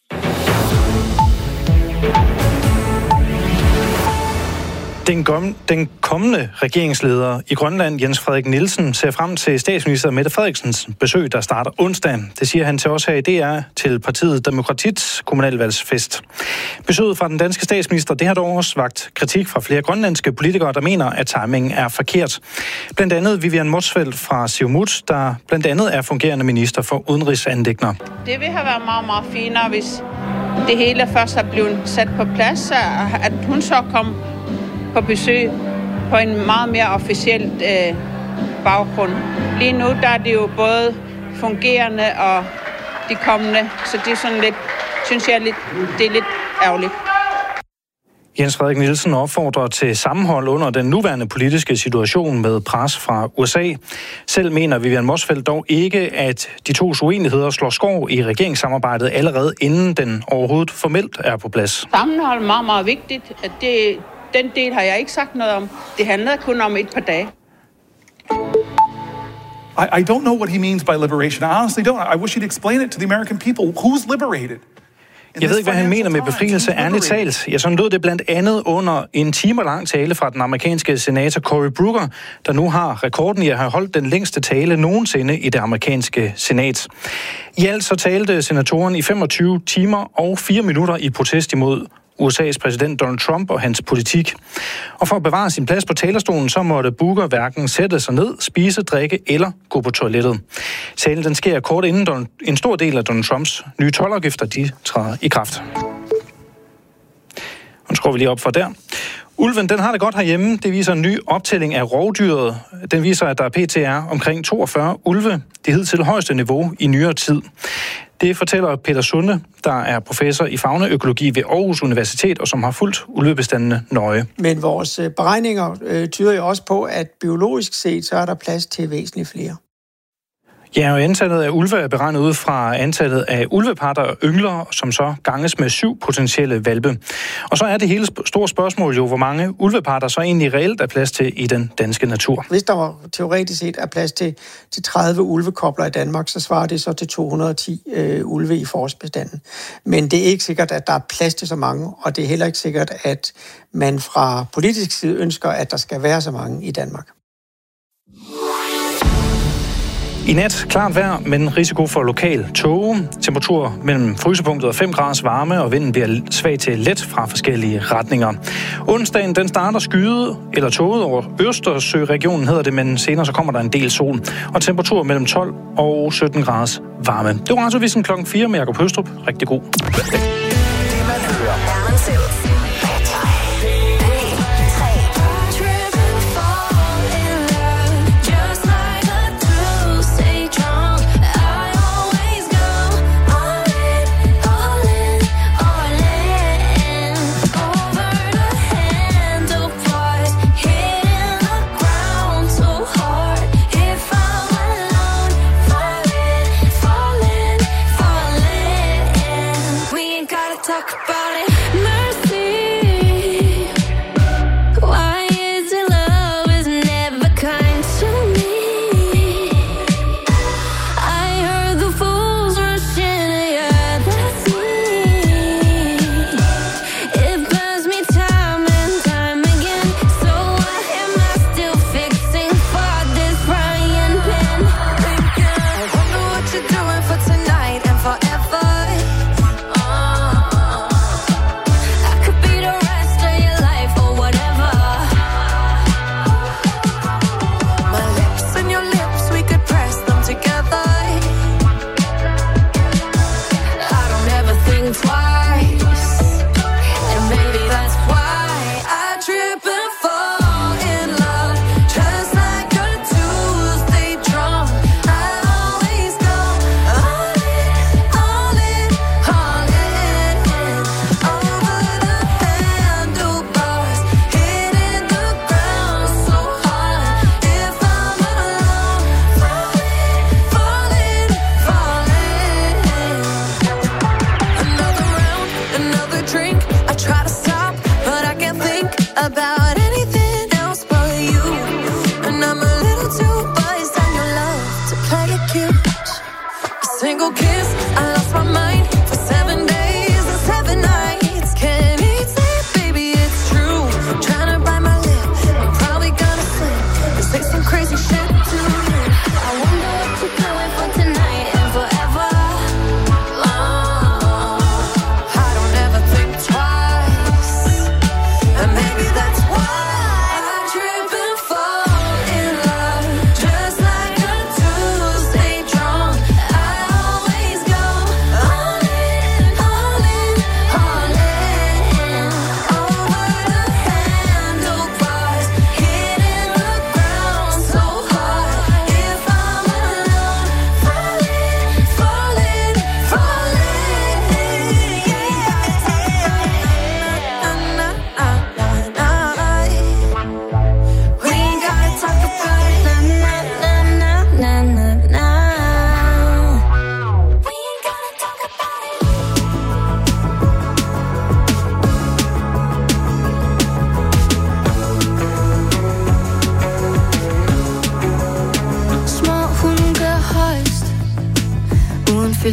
Den, kom, den kommende regeringsleder i Grønland, Jens Frederik Nielsen, ser frem til statsminister Mette Frederiksens besøg, der starter onsdag. Det siger han til os her i D R til partiet Demokratits kommunalvalgsfest. Besøget fra den danske statsminister, det har dog også vakt kritik fra flere grønlandske politikere, der mener, at timingen er forkert. Blandt andet Vivian Motzfeldt fra Siumut, der blandt andet er fungerende minister for udenrigsanliggender. Det vil have været meget, meget finere, hvis det hele først er blevet sat på plads, at hun så kom på besøg på en meget mere officiel øh, baggrund. Lige nu der er det jo både fungerende og de kommende, så det er sådan lidt, synes jeg, lidt, det er lidt ærgerligt. Jens Frederik Nielsen opfordrer til sammenhold under den nuværende politiske situation med pres fra U S A. Selv mener Vivian Motzfeldt dog ikke, at de to uenigheder slår skår i regeringssamarbejdet allerede inden den overhovedet formelt er på plads. Sammenhold er meget, meget vigtigt. Det, den del har jeg ikke sagt noget om. Det handler kun om et par dage. I, I don't know what he means by liberation. I honestly don't. I wish he'd explain it to the American people. Who's liberated? Jeg ved ikke, hvad han mener med befrielse, ærligt talt. Ja, sådan lød det blandt andet under en time lang tale fra den amerikanske senator Cory Booker, der nu har rekorden i at have holdt den længste tale nogensinde i det amerikanske senat. I alt så talte senatoren i femogtyve timer og fire minutter i protest imod U S A's præsident Donald Trump og hans politik. Og for at bevare sin plads på talerstolen, så måtte Booker hverken sætte sig ned, spise, drikke eller gå på toilettet. Talen den sker kort inden en stor del af Donald Trumps nye toldafgifter, de træder i kraft. Og skruer vi lige op for der. Ulven, den har det godt herhjemme. Det viser en ny optælling af rovdyret. Den viser, at der pt. Er omkring toogfyrre ulve. Det hidtil højeste niveau i nyere tid. Det fortæller Peter Sunde, der er professor i faunaøkologi ved Aarhus Universitet, og som har fulgt ulvebestandene nøje. Men vores beregninger øh, tyder jo også på, at biologisk set, så er der plads til væsentligt flere. Ja, og antallet af ulve er beregnet ud fra antallet af ulveparter og yngler, som så ganges med syv potentielle hvalpe. Og så er det hele store spørgsmål jo, hvor mange ulveparter så egentlig reelt er plads til i den danske natur. Hvis der var teoretisk set er plads til, til tredive ulvekobler i Danmark, så svarer det så til to hundrede og ti øh, ulve i forårsbestanden. Men det er ikke sikkert, at der er plads til så mange, og det er heller ikke sikkert, at man fra politisk side ønsker, at der skal være så mange i Danmark. I nat klart vejr, men risiko for lokal tåge. Temperatur mellem frysepunktet og fem graders varme, og vinden bliver svag til let fra forskellige retninger. Onsdagen den starter skyet eller tåget over Østersøregionen, hedder det, men senere så kommer der en del sol. Og temperatur mellem tolv og sytten graders varme. Det var radiovisen klokken fire med Jakob Høstrup. Rigtig god.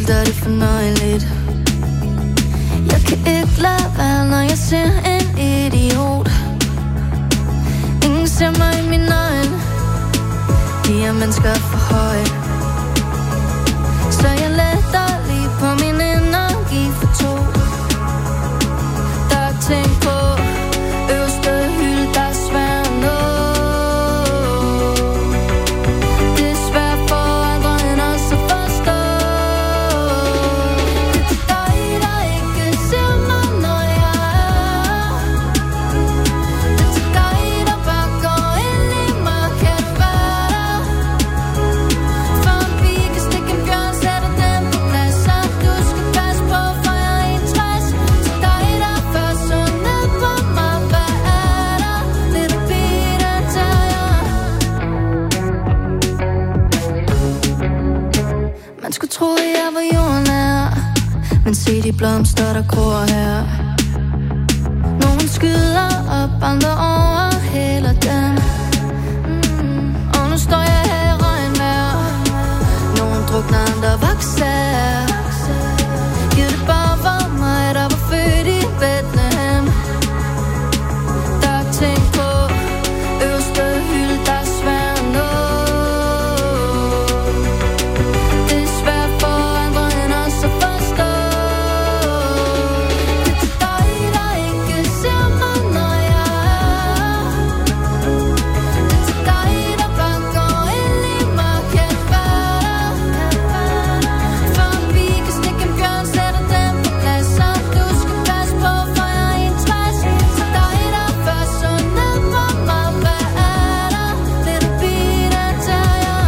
Tit er det fornøjeligt. Jeg kan ikke lade være, når jeg ser en idiot. Ingen ser mig i mine øjne. De her mennesker er for høje. Så jeg letter lige på min energi for to. Der er ting på øverste hylde, der er svær at nå. Det er svært for andre end os at forstå. Det er dig, der ikke ser mig, når jeg er. Det er dig, der bare går ind i mig. Kan du være der? For en pige kan stikke en bjørn, sætter den på plads. Så du skal passe på, for jeg er enogtres. Så dig, der først så ned på mig. Hvad er der? Little Peter Terrier. Man skulle tro, at jeg var jordnær, men se de blomster, der gror her. Nogen skyder op, andre overhælder dem. Mm. Og nu står jeg her i regnvejr. Nogen drukner, andre vokser. Giv det bare var mig, der var født i Bethlehem. Der er ting på øverste hylde, der er svær at nå. Det er svært for andre end os at forstå. Det er dig, der ikke ser mig, når jeg er. Det er dig, der bare går ind i mig. Kan du være der? For en pige kan stikke en bjørn, sætter den på plads. Så du skal passe på, for jeg er enogtres. Så dig, der først så ned på mig. Hvad er der? Little Peter Terrier.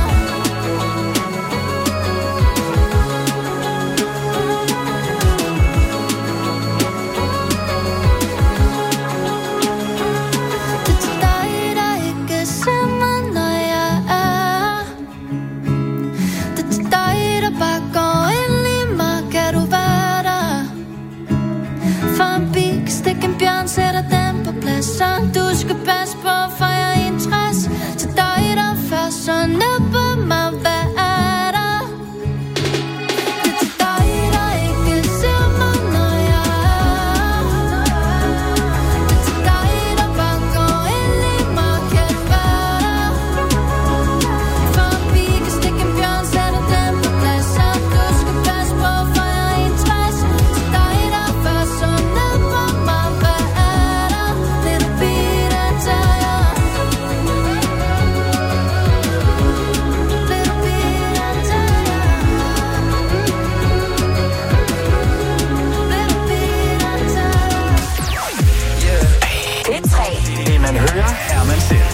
Det er dig, der ikke ser mig, når jeg er. Det er dig, der bare går ind i mig. Kan du være der? For en pige kan stikke en bjørn, sætter den på plads. Så du skal passe på, for jeg er enogtres. Så dig, der først så ned på mig. Hvad er der? Det er dig, der ikke ser mig, når jeg er. Det er dig, der bare går ind i mig. Kan du være der? For en pige kan stikke en bjørn, sætter den på plads. Så du skal passe på, for jeg er enogtres. Så dig, der først så ned på mig. Hvad er der? Little Peter Terrier. Little Peter Terrier. Little Peter Terrier. Det man hører, er man selv.